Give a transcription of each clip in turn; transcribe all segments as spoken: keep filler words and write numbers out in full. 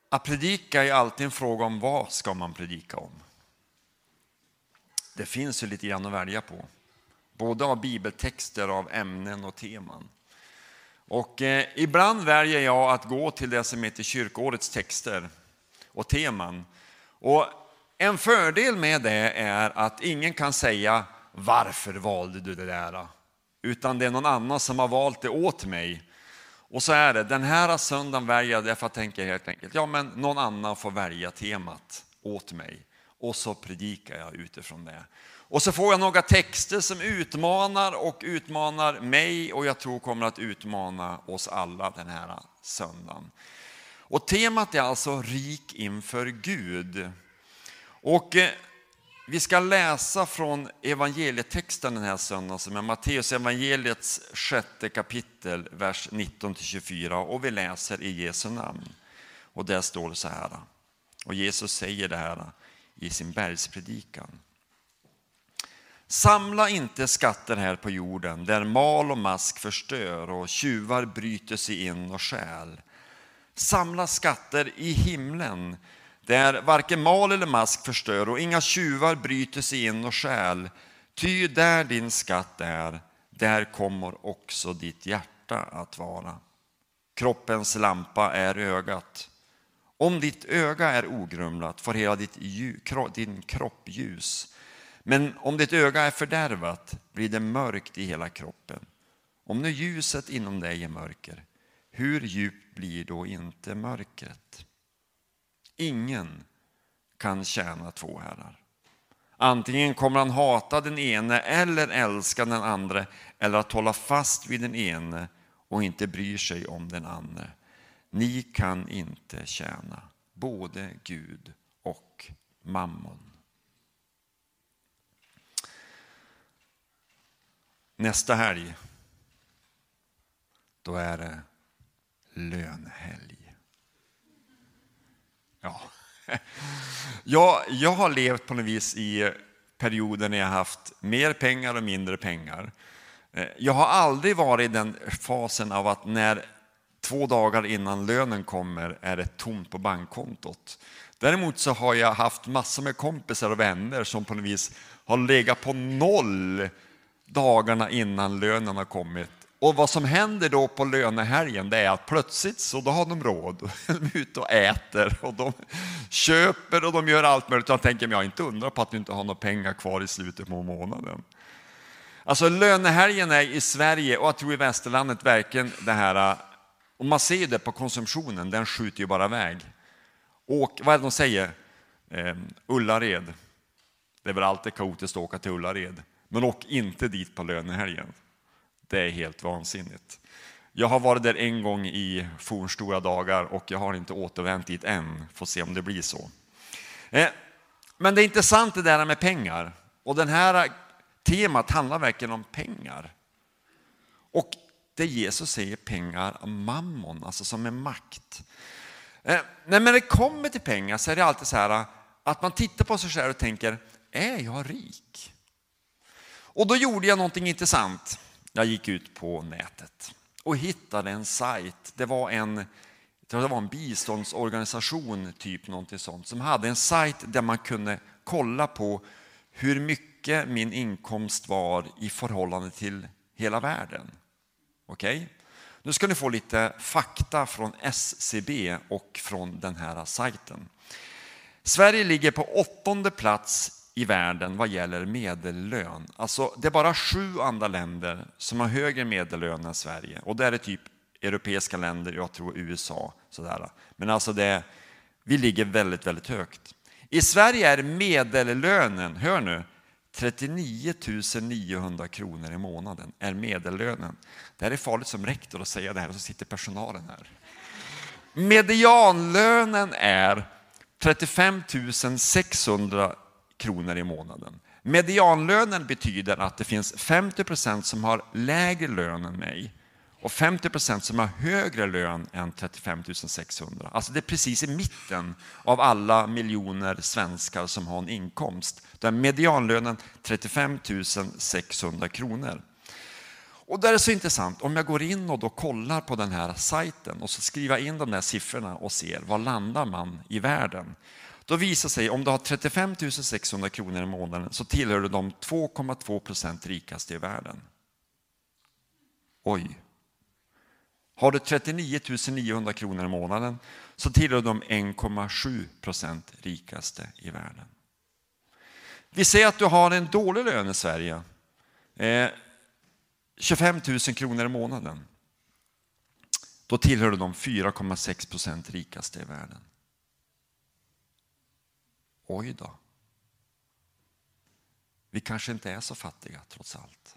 att predika är alltid en fråga om vad ska man predika om. Det finns ju lite grann att välja på. Både av bibeltexter, av ämnen och teman. Och eh, ibland väljer jag att gå till det som heter kyrkårets texter och teman. Och en fördel med det är att ingen kan säga varför valde du det där? Utan det är någon annan som har valt det åt mig. Och så är det, den här söndagen väljer jag därför att jag tänker helt enkelt, ja men någon annan får välja temat åt mig. Och så predikar jag utifrån det. Och så får jag några texter som utmanar och utmanar mig och jag tror kommer att utmana oss alla den här söndagen. Och temat är alltså rik inför Gud. Och eh, vi ska läsa från evangelietexten den här söndagen som är Matteus evangeliets sjätte kapitel, vers nitton till tjugofyra. Och vi läser i Jesu namn. Och där står det så här. Och Jesus säger det här i sin bergspredikan. Samla inte skatter här på jorden där mal och mask förstör och tjuvar bryter sig in och stjäl. Samla skatter i himlen där varken mal eller mask förstör och inga tjuvar bryter sig in och stjäl. Ty där din skatt är, där kommer också ditt hjärta att vara. Kroppens lampa är ögat. Om ditt öga är ogrumlat får hela ditt, din kropp ljus. Men om ditt öga är fördärvat blir det mörkt i hela kroppen. Om nu ljuset inom dig är mörker, hur djupt blir då inte mörkret? Ingen kan tjäna två herrar. Antingen kommer han hata den ene eller älska den andra, eller att hålla fast vid den ene och inte bryr sig om den andra. Ni kan inte tjäna både Gud och mammon. Nästa helg, då är det lönhelg. Ja. Jag, jag har levt på något vis i perioder när jag haft mer pengar och mindre pengar. Jag har aldrig varit i den fasen av att när två dagar innan lönen kommer är det tomt på bankkontot. Däremot så har jag haft massor med kompisar och vänner som på något vis har legat på noll dagarna innan lönen har kommit. Och vad som händer då på lönehelgen, det är att plötsligt så då har de råd. De är ute och äter och de köper och de gör allt möjligt. Jag tänker, men jag inte undrar på att du inte har några pengar kvar i slutet på månaden. Alltså lönehelgen är i Sverige och jag tror i västerlandet verkligen det här. Och man ser det på konsumtionen, den skjuter ju bara iväg. Och vad är det de säger? Eh, Ullared. Det är väl alltid kaotiskt att åka till Ullared. Men åk inte dit på lönehelgen. Det är helt vansinnigt. Jag har varit där en gång i fornstora dagar och jag har inte återvänt dit än. Får se om det blir så. Eh, men det är intressant det där med pengar. Och den här temat handlar verkligen om pengar. Och det Jesus säger pengar mammon, alltså som är makt. Eh, när det kommer till pengar så är det alltid så här att man tittar på sig själv och tänker, är jag rik? Och då gjorde jag någonting intressant. Jag gick ut på nätet och hittade en sajt. Det var en, jag tror det var en biståndsorganisation, typ någonting sånt, som hade en sajt där man kunde kolla på hur mycket min inkomst var i förhållande till hela världen. Okej? Okay? Nu ska ni få lite fakta från S C B och från den här sajten. Sverige ligger på åttonde plats i världen vad gäller medellön. Alltså det är bara sju andra länder som har högre medellön än Sverige. Och det är det typ europeiska länder, jag tror U S A. Sådär. Men alltså det, vi ligger väldigt, väldigt högt. I Sverige är medellönen, hör nu, trettionio tusen niohundra kronor i månaden är medellönen. Det här är farligt som rektor att säga det här och så sitter personalen här. Medianlönen är trettiofem tusen sexhundra kronor i månaden. Medianlönen betyder att det finns femtio procent som har lägre lön än mig och femtio procent som har högre lön än trettiofem tusen sexhundra. Alltså det är precis i mitten av alla miljoner svenskar som har en inkomst. Där medianlönen trettiofem tusen sexhundra kronor. Och det är så intressant, om jag går in och då kollar på den här sajten och så skriver in de där siffrorna och ser var landar man i världen. Då visar sig, om du har trettiofem tusen sexhundra kronor i månaden så tillhör du de två komma två procent rikaste i världen. Oj. Har du trettionio tusen niohundra kronor i månaden så tillhör du de en komma sju procent rikaste i världen. Vi säger att du har en dålig lön i Sverige. Eh, tjugofem tusen kronor i månaden. Då tillhör du de fyra komma sex procent rikaste i världen. Oj då. Vi kanske inte är så fattiga trots allt.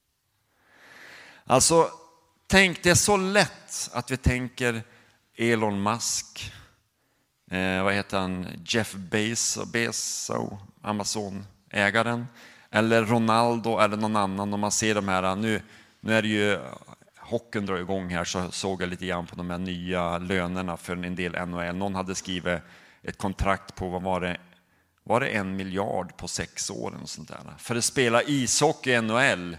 Alltså, tänk, det är så lätt att vi tänker Elon Musk, eh, vad heter han, Jeff Bezos, Bezos Amazon-ägaren, eller Ronaldo eller någon annan. Om man ser de här, nu, nu är det ju, hockeyn drar igång här, så såg jag lite grann på de här nya lönerna för en del N H L. Någon hade skrivit ett kontrakt på, vad var det, var det en miljard på sex år och sånt där, för att spela ishockey i N H L.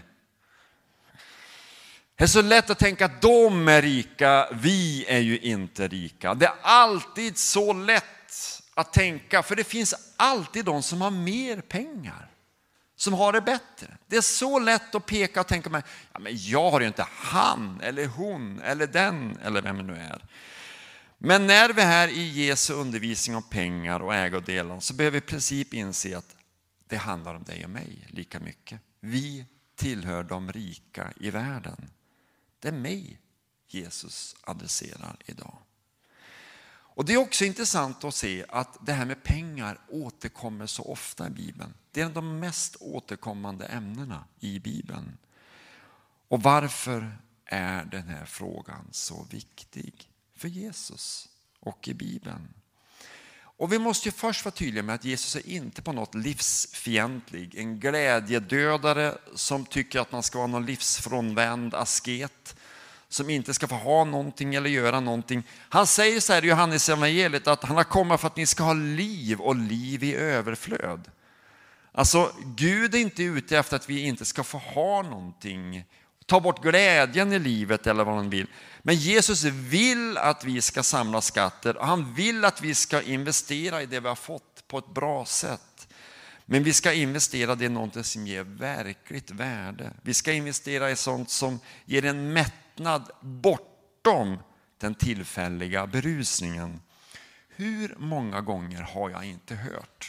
Det är så lätt att tänka att de är rika, vi är ju inte rika. Det är alltid så lätt att tänka, för det finns alltid de som har mer pengar, som har det bättre. Det är så lätt att peka och tänka, ja, men jag har ju inte han eller hon eller den eller vem det nu är. Men när vi här i Jesu undervisning om pengar och ägodelar så behöver vi i princip inse att det handlar om dig och mig lika mycket. Vi tillhör de rika i världen. Det är mig Jesus adresserar idag. Och det är också intressant att se att det här med pengar återkommer så ofta i Bibeln. Det är de mest återkommande ämnena i Bibeln. Och varför är den här frågan så viktig för Jesus och i Bibeln? Och vi måste ju först vara tydliga med att Jesus är inte på något livsfientlig, en glädjedödare som tycker att man ska vara någon livsfrånvänd asket, som inte ska få ha någonting eller göra någonting. Han säger så här i Johannes evangeliet att han har kommit för att ni ska ha liv och liv i överflöd. Alltså, Gud är inte ute efter att vi inte ska få ha någonting, ta bort glädjen i livet eller vad han vill. Men Jesus vill att vi ska samla skatter och han vill att vi ska investera i det vi har fått på ett bra sätt. Men vi ska investera det i något som ger verkligt värde. Vi ska investera i sånt som ger en mättnad bortom den tillfälliga berusningen. Hur många gånger har jag inte hört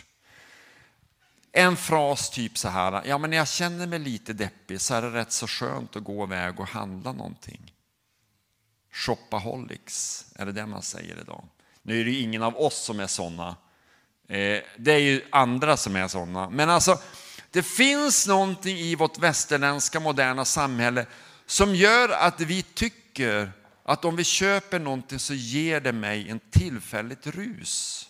en fras typ så här: ja, men när jag känner mig lite deppig så är det rätt så skönt att gå iväg och handla någonting. Shopaholics, är det det man säger idag? Nu är det ju ingen av oss som är sådana. Det är ju andra som är sådana. Men alltså, det finns någonting i vårt västerländska moderna samhälle som gör att vi tycker att om vi köper någonting så ger det mig en tillfälligt rus.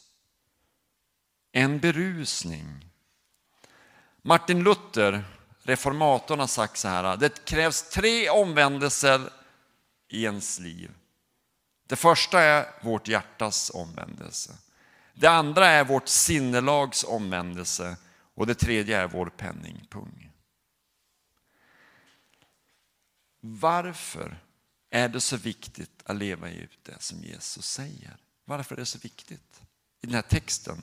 En berusning. Martin Luther, reformatorn, har sagt så här: det krävs tre omvändelser i ens liv. Det första är vårt hjärtas omvändelse. Det andra är vårt sinnelags omvändelse. Och det tredje är vår penningpung. Varför är det så viktigt att leva ut det som Jesus säger? Varför är det så viktigt i den här texten?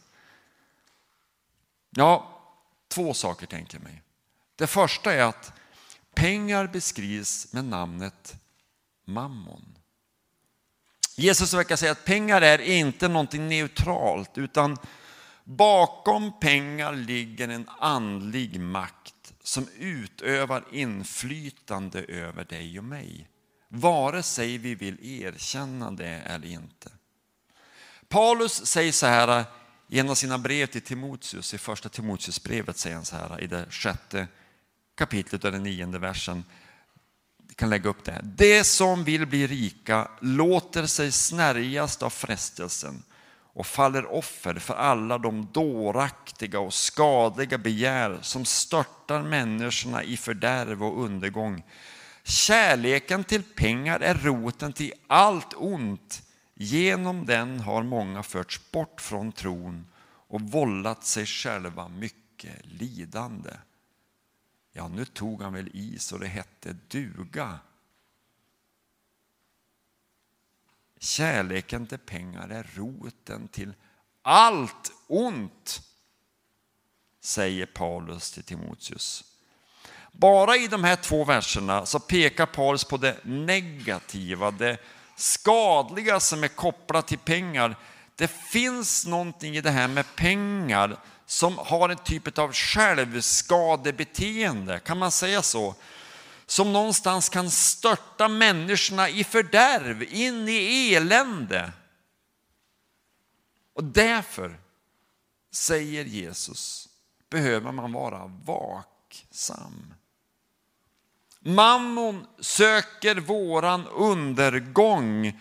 Ja, två saker tänker jag mig. Det första är att pengar beskrivs med namnet mammon. Jesus verkar säga att pengar är inte någonting neutralt, utan bakom pengar ligger en andlig makt som utövar inflytande över dig och mig, vare sig vi vill erkänna det eller inte. Paulus säger så här i en av sina brev till Timoteus, i första Timoteusbrevet säger han så här i det sjätte kapitlet och den nionde versen. Vi kan lägga upp det här. Det som vill bli rika låter sig snärjas av frestelsen och faller offer för alla de dåraktiga och skadliga begär som störtar människorna i fördärv och undergång. Kärleken till pengar är roten till allt ont. Genom den har många förts bort från tron och vållat sig själva mycket lidande. Ja, nu tog han väl i så det hette duga. Kärleken till pengar är roten till allt ont, säger Paulus till Timoteus. Bara i de här två verserna så pekar Paulus på det negativa, det skadliga som är kopplat till pengar. Det finns någonting i det här med pengar som har en typ av självskadebeteende, kan man säga så? Som någonstans kan störta människorna i fördärv, in i elände. Och därför, säger Jesus, behöver man vara vaksam. Mammon söker våran undergång.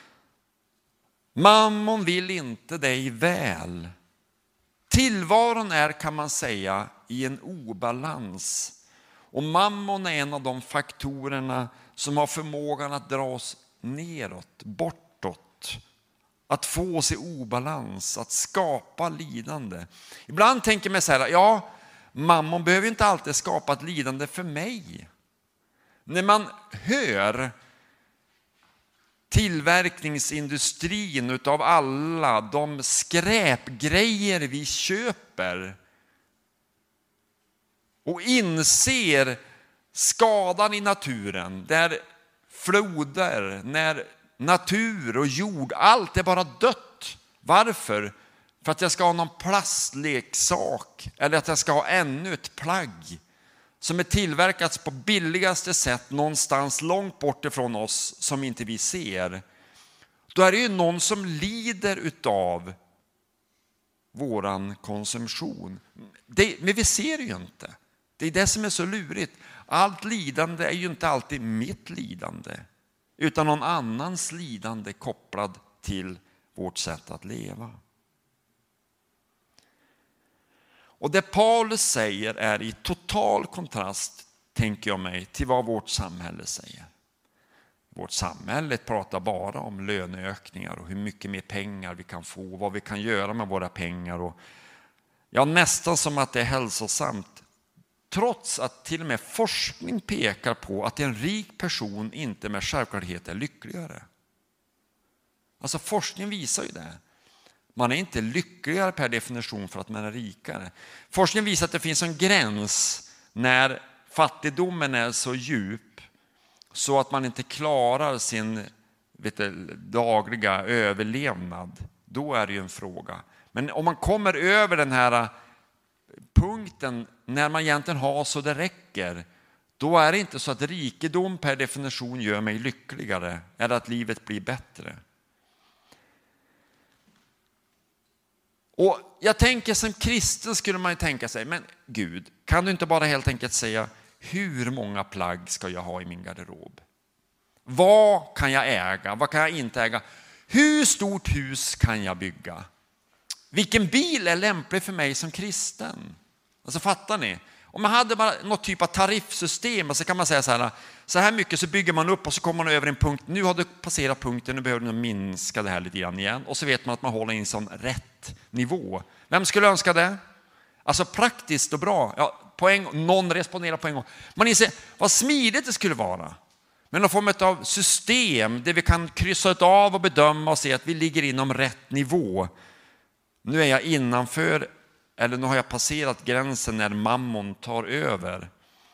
Mammon vill inte dig väl. Tillvaron är, kan man säga, i en obalans. Och mammon är en av de faktorerna som har förmågan att dra oss neråt, bortåt. Att få oss i obalans, att skapa lidande. Ibland tänker man så här, ja, mammon behöver inte alltid skapa ett lidande för mig. När man hör tillverkningsindustrin utav alla de skräpgrejer vi köper och inser skadan i naturen, där floder, när natur och jord, allt är bara dött. Varför? För att jag ska ha någon plastleksak eller att jag ska ha ännu ett plagg som är tillverkats på billigaste sätt någonstans långt bort ifrån oss som inte vi ser. Då är det ju någon som lider utav våran konsumtion. Det, men vi ser ju inte. Det är det som är så lurigt. Allt lidande är ju inte alltid mitt lidande, utan någon annans lidande kopplad till vårt sätt att leva. Och det Paulus säger är i total kontrast, tänker jag mig, till vad vårt samhälle säger. Vårt samhälle pratar bara om löneökningar och hur mycket mer pengar vi kan få, vad vi kan göra med våra pengar. Och ja, nästan som att det är hälsosamt. Trots att till och med forskning pekar på att en rik person inte med självklarhet är lyckligare. Alltså forskning visar ju det. Man är inte lyckligare per definition för att man är rikare. Forskningen visar att det finns en gräns när fattigdomen är så djup så att man inte klarar sin vet du, dagliga överlevnad. Då är det ju en fråga. Men om man kommer över den här punkten när man egentligen har så det räcker, då är det inte så att rikedom per definition gör mig lyckligare eller att livet blir bättre. Och jag tänker som kristen skulle man ju tänka sig, men Gud, kan du inte bara helt enkelt säga hur många plagg ska jag ha i min garderob? Vad kan jag äga? Vad kan jag inte äga? Hur stort hus kan jag bygga? Vilken bil är lämplig för mig som kristen? Alltså fattar ni? Om man hade bara något typ av tariffsystem så kan man säga så här, så här mycket så bygger man upp och så kommer man över en punkt. Nu har du passerat punkten, nu behöver du minska det här lite grann igen. Och så vet man att man håller i en sån rätt nivå. Vem skulle önska det? Alltså praktiskt och bra. Ja, poäng, någon responderar på en gång. Man inser vad smidigt det skulle vara. Men någon form av system där vi kan kryssa ut av och bedöma och se att vi ligger inom rätt nivå. Nu är jag innanför eller nu har jag passerat gränsen när mammon tar över.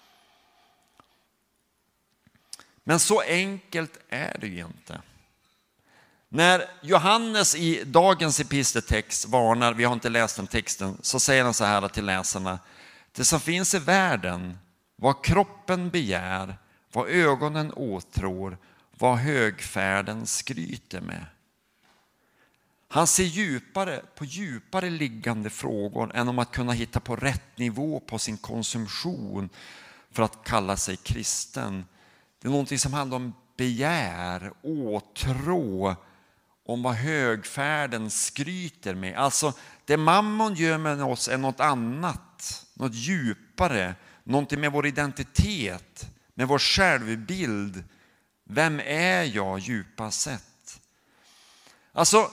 Men så enkelt är det ju inte. När Johannes i dagens episteltext varnar, vi har inte läst den texten, så säger han så här till läsarna: det som finns i världen, vad kroppen begär, vad ögonen åtrår, vad högfärden skryter med. Han ser djupare på djupare liggande frågor än om att kunna hitta på rätt nivå på sin konsumtion för att kalla sig kristen. Det är någonting som handlar om begär, åtrå, om vad högfärden skryter med. Alltså det mammon gör med oss är något annat, något djupare, någonting med vår identitet, med vår självbild. Vem är jag djupast sett? Alltså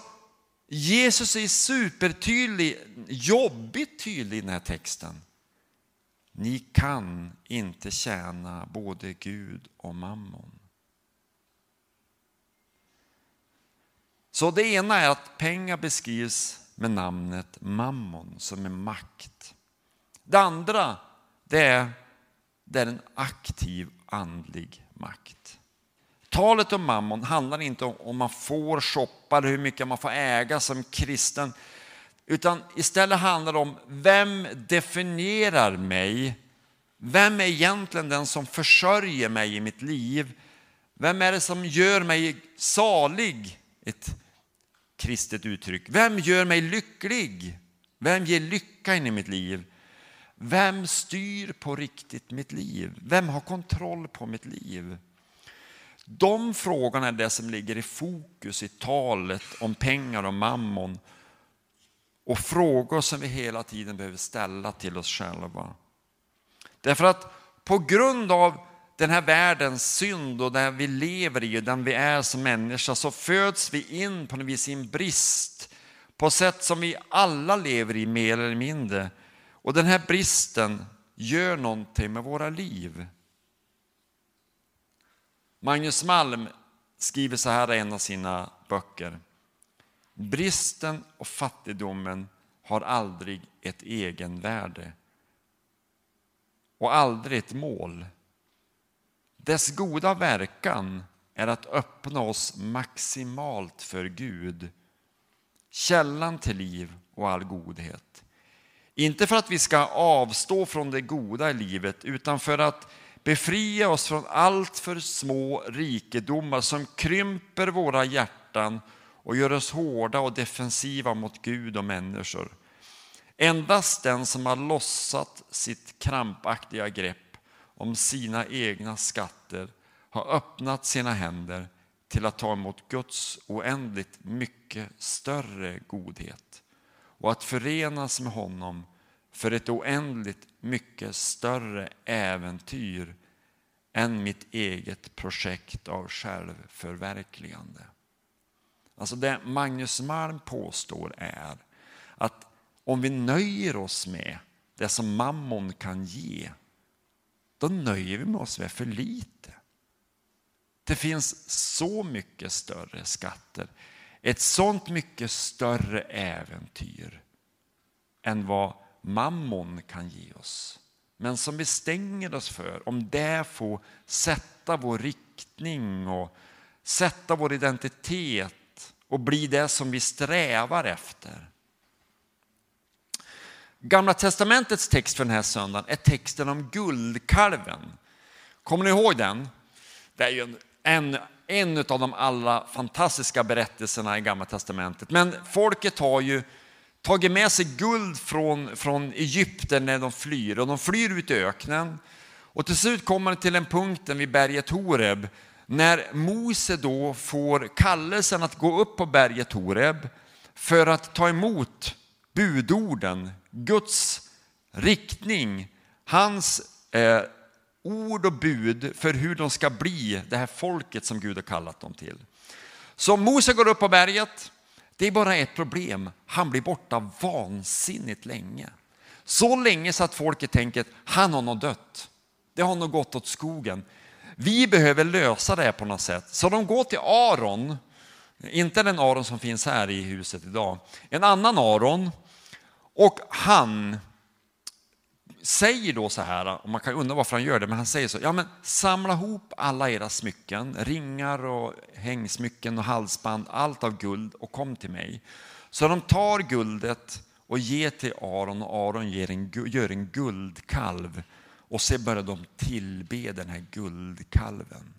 Jesus är supertydlig, jobbigt tydlig i den här texten. ni kan inte tjäna både Gud och mammon. Så det ena är att pengar beskrivs med namnet mammon som är makt. Det andra det är, det är en aktiv andlig makt. Talet om mammon handlar inte om om man får shoppa eller hur mycket man får äga som kristen. Utan istället handlar det om vem definierar mig? Vem är egentligen den som försörjer mig i mitt liv? Vem är det som gör mig salig? Ett kristet uttryck. Vem gör mig lycklig? Vem ger lycka in i mitt liv? Vem styr på riktigt mitt liv? Vem har kontroll på mitt liv? De frågorna är det som ligger i fokus i talet om pengar och mammon. Och frågor som vi hela tiden behöver ställa till oss själva. Därför att på grund av den här världens synd och där vi lever i och den vi är som människa så föds vi in på något vis i en brist på sätt som vi alla lever i mer eller mindre. Och den här bristen gör någonting med våra liv. Magnus Malm skriver så här i en av sina böcker. Bristen och fattigdomen har aldrig ett egenvärde och aldrig ett mål. Dess goda verkan är att öppna oss maximalt för Gud, källan till liv och all godhet. Inte för att vi ska avstå från det goda i livet utan för att befria oss från allt för små rikedomar som krymper våra hjärtan och gör oss hårda och defensiva mot Gud och människor. Endast den som har lossat sitt krampaktiga grepp om sina egna skatter har öppnat sina händer till att ta emot Guds oändligt mycket större godhet och att förenas med honom för ett oändligt mycket större äventyr än mitt eget projekt av självförverkligande. Alltså det Magnus Malm påstår är att om vi nöjer oss med det som mammon kan ge, då nöjer vi oss med för lite. Det finns så mycket större skatter, ett sånt mycket större äventyr än vad mammon kan ge oss. Men som vi stänger oss för, om det får sätta vår riktning och sätta vår identitet och bli det som vi strävar efter. Gamla testamentets text för den här söndagen är texten om guldkalven. Kommer ni ihåg den? Det är ju en, en, en av de allra fantastiska berättelserna i Gamla testamentet. Men folket har ju tagit med sig guld från, från Egypten när de flyr. Och de flyr ut i öknen. Och till slut kommer de till en punkt vid berget Horeb. När Mose då får kallelsen att gå upp på berget Horeb för att ta emot budorden, Guds riktning, hans eh, ord och bud för hur de ska bli det här folket som Gud har kallat dem till. Så Mose går upp på berget. Det är bara ett problem. Han blir borta vansinnigt länge. Så länge så att folket tänker att han har nog dött. Det har nog gått åt skogen. Vi behöver lösa det på något sätt. Så de går till Aron. Inte den Aron som finns här i huset idag. En annan Aron. Och han säger då så här, och man kan undra varför han gör det, men han säger så, ja men samla ihop alla era smycken, ringar och hängsmycken och halsband, allt av guld och kom till mig. Så de tar guldet och ger till Aron och Aron ger en, gör en guldkalv och så börjar de tillbe den här guldkalven.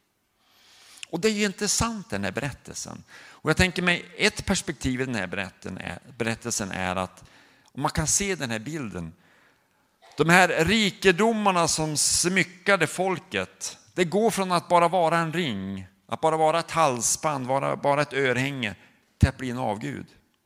Och det är ju intressant den här berättelsen. Och jag tänker mig, ett perspektiv i den här berättelsen är, berättelsen är att om man kan se den här bilden, de här rikedomarna som smyckade folket, det går från att bara vara en ring, att bara vara ett halsband, vara bara ett örhänge, till att bli en avgud.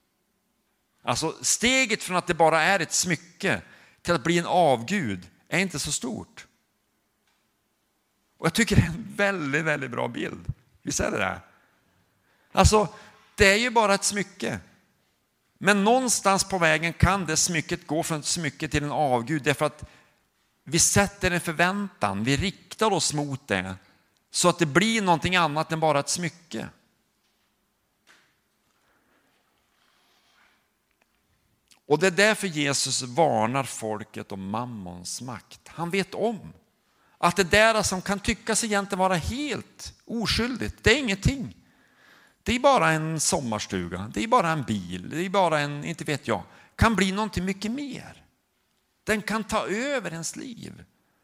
Alltså steget från att det bara är ett smycke till att bli en avgud är inte så stort. Och jag tycker det är en väldigt, väldigt bra bild. Visst är det det? Alltså, det är ju bara ett smycke. Men någonstans på vägen kan det smycket gå från ett smycke till en avgud. Därför att vi sätter en förväntan, vi riktar oss mot det så att det blir någonting annat än bara ett smycke. Och det är därför Jesus varnar folket om mammons makt. Han vet om att det där som kan tyckas egentligen vara helt oskyldigt, det är ingenting. Det är bara en sommarstuga, det är bara en bil, det är bara en, inte vet jag, kan bli någonting mycket mer. Den kan ta över ens liv.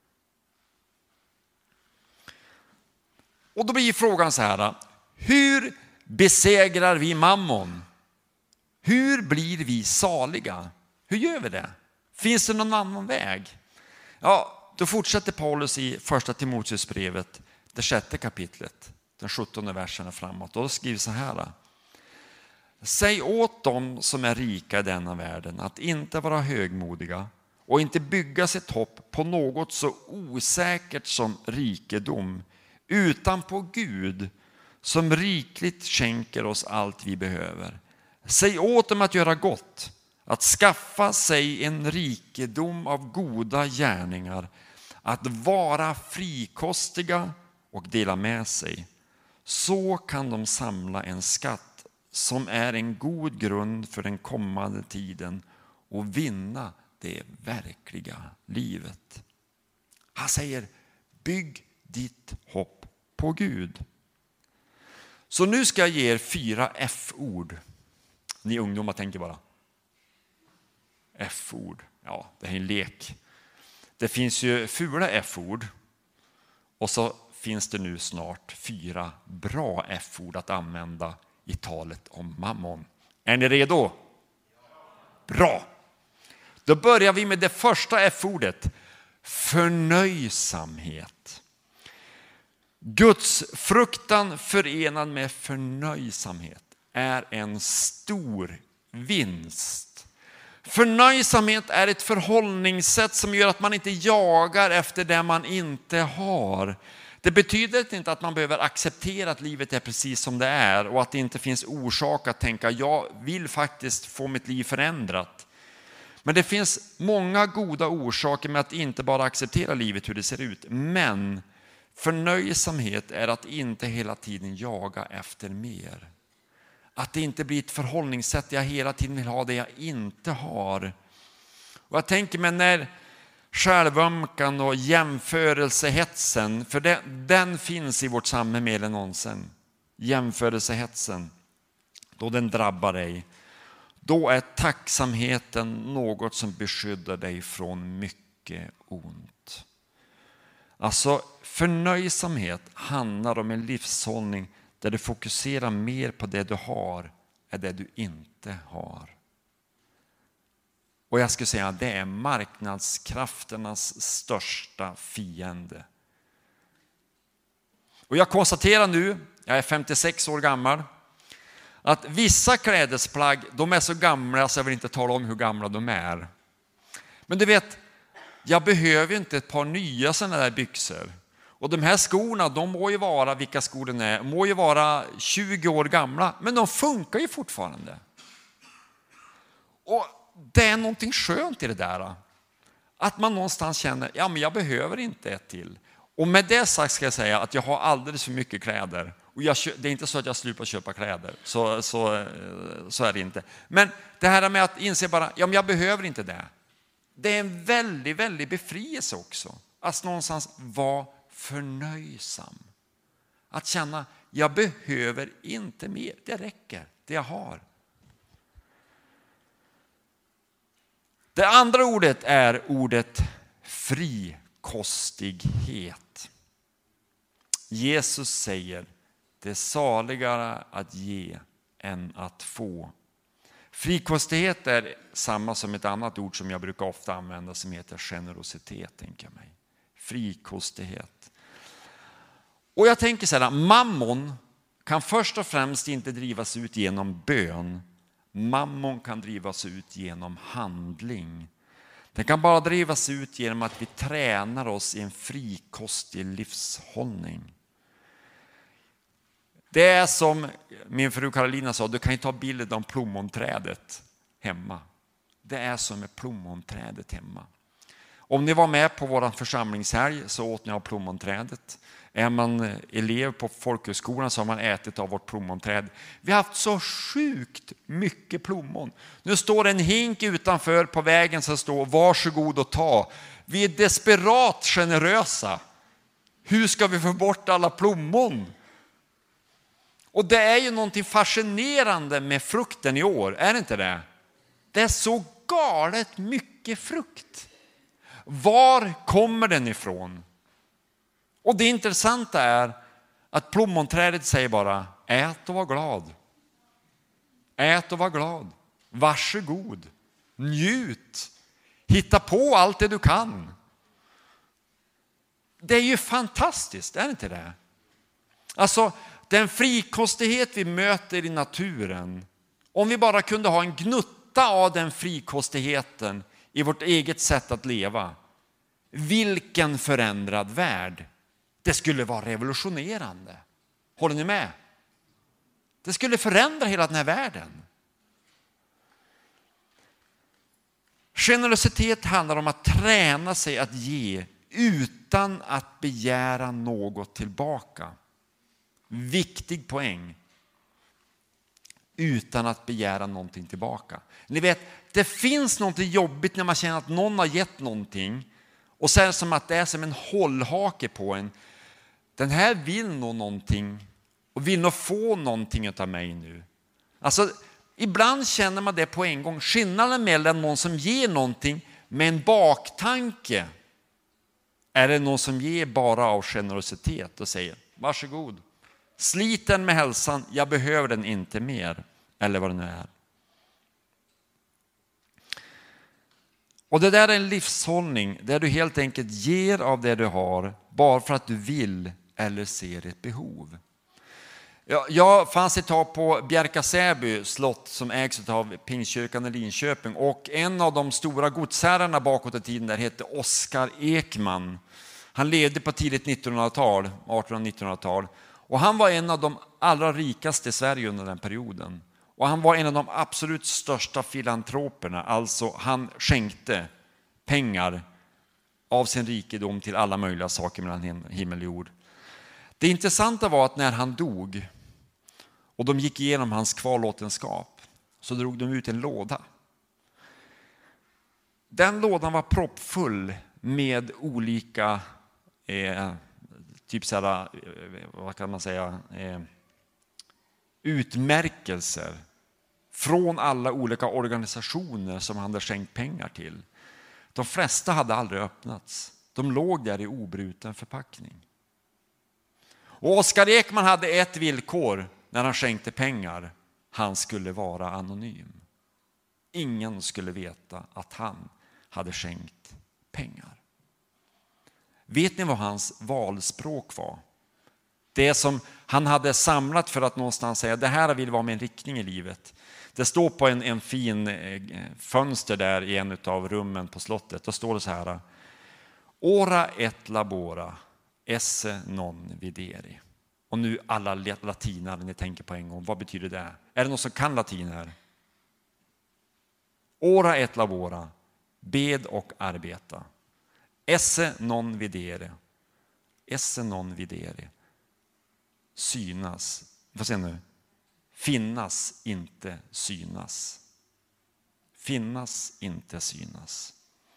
Och då blir frågan så här, hur besegrar vi mammon? Hur blir vi saliga? Hur gör vi det? Finns det någon annan väg? Ja, då fortsätter Paulus i första Timoteusbrevet, det sjätte kapitlet, den sjuttonde versen framåt. Och då skriver så här. Säg åt dem som är rika i denna världen att inte vara högmodiga och inte bygga sitt hopp på något så osäkert som rikedom, utan på Gud som rikligt skänker oss allt vi behöver. Säg åt dem att göra gott, att skaffa sig en rikedom av goda gärningar, att vara frikostiga och dela med sig. Så kan de samla en skatt som är en god grund för den kommande tiden och vinna det verkliga livet. Han säger, bygg ditt hopp på Gud. Så nu ska jag ge er fyra F-ord. Ni ungdomar tänker bara. F-ord, ja det är en lek. Det finns ju fula F-ord och så finns det nu snart fyra bra F-ord att använda i talet om mammon. Är ni redo? Bra! Då börjar vi med det första F-ordet. Förnöjsamhet. Guds fruktan förenad med förnöjsamhet är en stor vinst. Förnöjsamhet är ett förhållningssätt som gör att man inte jagar efter det man inte har. Det betyder inte att man behöver acceptera att livet är precis som det är och att det inte finns orsak att tänka jag vill faktiskt få mitt liv förändrat. Men det finns många goda orsaker med att inte bara acceptera livet hur det ser ut. Men förnöjsamhet är att inte hela tiden jaga efter mer. Att det inte blir ett förhållningssätt jag hela tiden vill ha det jag inte har. Och jag tänker mig när självömkan och jämförelsehetsen, för det, den finns i vårt samhälle mer än någonsin. Jämförelsehetsen, då den drabbar dig. Då är tacksamheten något som beskyddar dig från mycket ont. Alltså förnöjsamhet handlar om en livshållning där du fokuserar mer på det du har än det du inte har. Och jag skulle säga att det är marknadskrafternas största fiende. Och jag konstaterar nu, jag är femtiosex år gammal, att vissa klädesplagg, de är så gamla så jag vill inte tala om hur gamla de är. Men du vet, jag behöver inte ett par nya sådana där byxor. Och de här skorna, de må ju vara, vilka skor den är, må ju vara tjugo år gamla, men de funkar ju fortfarande. Och det är någonting skönt i det där. Att man någonstans känner, ja men jag behöver inte ett till. Och med det sagt ska jag säga att jag har alldeles för mycket kläder. Och jag, det är inte så att jag slutar köpa kläder, så, så, så är det inte. Men det här med att inse bara, ja men jag behöver inte det. Det är en väldigt, väldigt befrielse också. Att någonstans vara förnöjsam. Att känna, jag behöver inte mer, det räcker, det jag har. Det andra ordet är ordet frikostighet. Jesus säger, det är saligare att ge än att få. Frikostighet är samma som ett annat ord som jag brukar ofta använda som heter generositet, tänker jag mig. Frikostighet. Och jag tänker så här, mammon kan först och främst inte drivas ut genom bön. Mammon kan drivas ut genom handling. Den kan bara drivas ut genom att vi tränar oss i en frikostig livshållning. Det är som min fru Karolina sa, du kan ju ta bilden av plommonträdet hemma. Det är som med plommonträdet hemma. Om ni var med på vår församlingshelg så åt ni av plommonträdet. Är man elev på folkhögskolan så har man ätit av vårt plommonträd. Vi har haft så sjukt mycket plommon. Nu står en hink utanför på vägen som står varsågod och ta. Vi är desperat generösa. Hur ska vi få bort alla plommon? Och det är ju någonting fascinerande med frukten i år, är det inte det? Det är så galet mycket frukt. Var kommer den ifrån? Och det intressanta är att plommonträdet säger bara ät och var glad. Ät och var glad. Varsågod. Njut. Hitta på allt det du kan. Det är ju fantastiskt, är det inte det? Alltså den frikostighet vi möter i naturen, om vi bara kunde ha en gnutta av den frikostigheten i vårt eget sätt att leva, vilken förändrad värld. Det skulle vara revolutionerande. Håller ni med? Det skulle förändra hela den här världen. Generositet handlar om att träna sig att ge utan att begära något tillbaka. Viktig poäng. Utan att begära någonting tillbaka. Ni vet, det finns något jobbigt när man känner att någon har gett någonting och så är det som att det är som en hållhake på en. Den här vill nog någonting och vill nog få någonting av mig nu. Alltså, ibland känner man det på en gång. Skillnaden mellan någon som ger någonting med en baktanke är det någon som ger bara av generositet och säger varsågod. Slit den med hälsan, jag behöver den inte mer. Eller vad det nu är. Och det där är en livshållning där du helt enkelt ger av det du har bara för att du vill eller ser ett behov. Jag, jag fanns ett tag på Bjärka-Säby slott som ägs av Pingstkyrkan i Linköping och en av de stora godsherrarna bakåt i tiden där hette Oskar Ekman. Han levde på tidigt nittonhundratal, artonhundra- och nittonhundratal och han var en av de allra rikaste i Sverige under den perioden. Och han var en av de absolut största filantroperna, alltså han skänkte pengar av sin rikedom till alla möjliga saker mellan himmel och jord. Det intressanta var att när han dog och de gick igenom hans kvarlåtenskap så drog de ut en låda. Den lådan var proppfull med olika eh, typ så här, vad kan man säga, eh, utmärkelser från alla olika organisationer som han hade skänkt pengar till. De flesta hade aldrig öppnats. De låg där i obruten förpackning. Och Oskar Ekman hade ett villkor när han skänkte pengar. Han skulle vara anonym. Ingen skulle veta att han hade skänkt pengar. Vet ni vad hans valspråk var? Det som han hade samlat för att någonstans säga det här vill vara min riktning i livet. Det står på en, en fin eh, fönster där i en av rummen på slottet. Då står det så här. Ora et labora esse non videri. Och nu alla latinare ni tänker på en gång. Vad betyder det? Är det någon som kan latin här? Ora et labora. Bed och arbeta. Esse non videre. Esse non videre. Synas. Vad säger nu? Finnas, inte synas. Finnas, inte synas.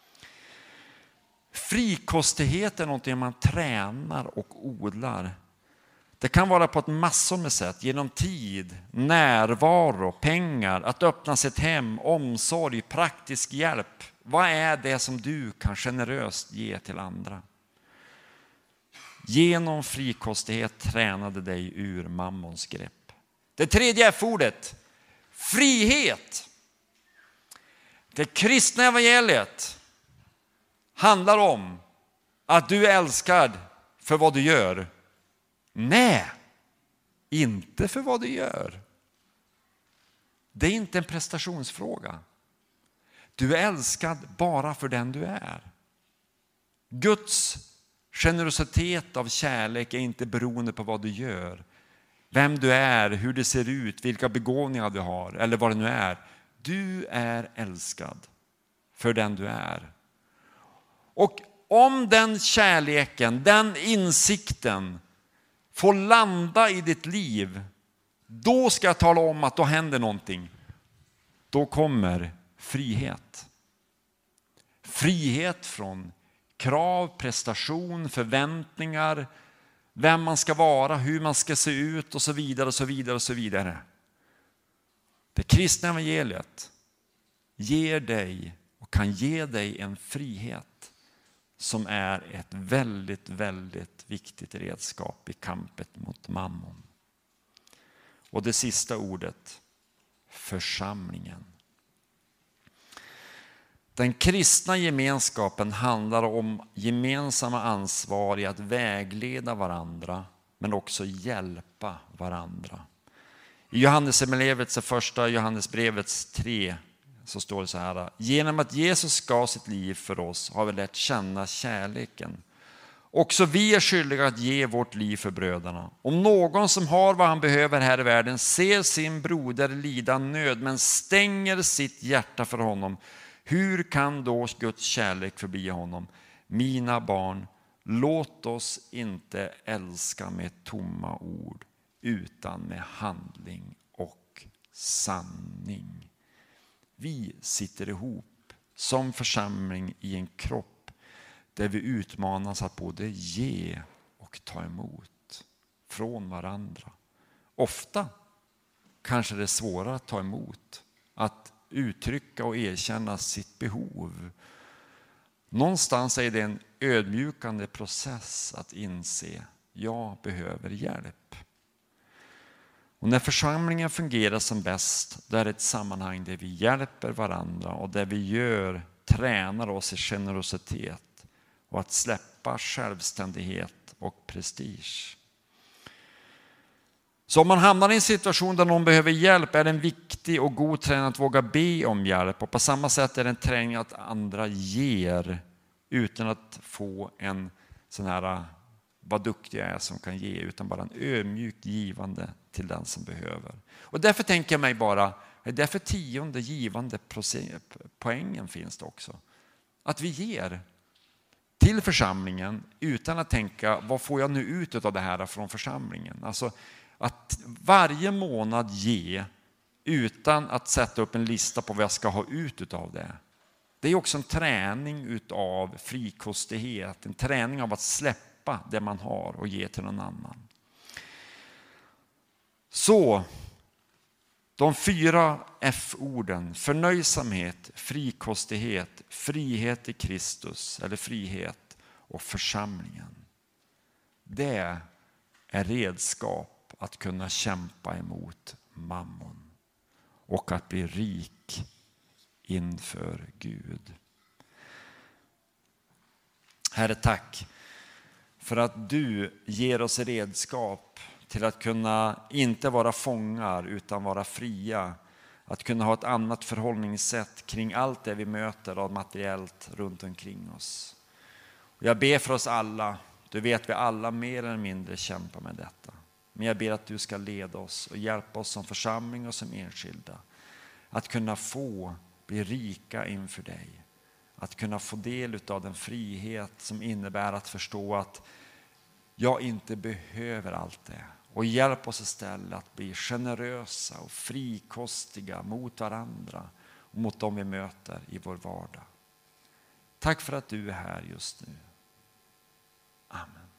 Frikostighet är någonting man tränar och odlar. Det kan vara på ett massor med sätt. Genom tid, närvaro, pengar, att öppna sitt hem, omsorg, praktisk hjälp. Vad är det som du kan generöst ge till andra? Genom frikostighet tränade dig ur mammons grepp. Det tredje F-ordet, frihet. Det kristna evangeliet handlar om att du är älskad för vad du gör. Nej, inte för vad du gör. Det är inte en prestationsfråga. Du är älskad bara för den du är. Guds generositet av kärlek är inte beroende på vad du gör. Vem du är, hur det ser ut, vilka begåvningar du har eller vad det nu är. Du är älskad för den du är. Och om den kärleken, den insikten får landa i ditt liv, då ska jag tala om att då händer någonting. Då kommer frihet. Frihet från krav, prestation, förväntningar, vem man ska vara, hur man ska se ut och så vidare och så vidare och så vidare. Det kristna evangeliet ger dig och kan ge dig en frihet som är ett väldigt, väldigt viktigt redskap i kampen mot mammon. Och det sista ordet, församlingen. Den kristna gemenskapen handlar om gemensamma ansvar i att vägleda varandra, men också hjälpa varandra. I Johannesevangeliets första Johannesbrevets tre så står det så här: genom att Jesus gav sitt liv för oss har vi lärt känna kärleken. Också vi är skyldiga att ge vårt liv för bröderna. Om någon som har vad han behöver här i världen ser sin broder lida nöd men stänger sitt hjärta för honom, hur kan då Guds kärlek förbli honom? Mina barn, låt oss inte älska med tomma ord utan med handling och sanning. Vi sitter ihop som församling i en kropp där vi utmanas att både ge och ta emot från varandra. Ofta kanske det är svårare att ta emot, att uttrycka och erkänna sitt behov. Någonstans är det en ödmjukande process att inse, jag behöver hjälp. Och när församlingen fungerar som bäst, då är det ett sammanhang där vi hjälper varandra och där vi gör, tränar oss i generositet och att släppa självständighet och prestige. Så om man hamnar i en situation där någon behöver hjälp är det en viktig och god träning att våga be om hjälp. Och på samma sätt är det en träning att andra ger utan att få en sån här vad duktig jag är som kan ge, utan bara en ödmjukt givande till den som behöver. Och därför tänker jag mig bara, därför tionde givande poängen finns det också. Att vi ger till församlingen utan att tänka, vad får jag nu ut av det här från församlingen? Alltså att varje månad ge utan att sätta upp en lista på vad jag ska ha ut av det. Det är också en träning av frikostighet, en träning av att släppa det man har och ge till någon annan. Så de fyra F-orden, förnöjsamhet, frikostighet, frihet i Kristus eller frihet och församlingen. Det är redskap att kunna kämpa emot mammon och att bli rik inför Gud. Herre, tack för att du ger oss redskap till att kunna inte vara fångar utan vara fria. Att kunna ha ett annat förhållningssätt kring allt det vi möter av materiellt runt omkring oss. Och jag ber för oss alla, du vet vi alla mer eller mindre kämpar med detta. Men jag ber att du ska leda oss och hjälpa oss som församling och som enskilda. Att kunna få bli rika inför dig. Att kunna få del av den frihet som innebär att förstå att jag inte behöver allt det. Och hjälp oss istället att bli generösa och frikostiga mot varandra och mot dem vi möter i vår vardag. Tack för att du är här just nu. Amen.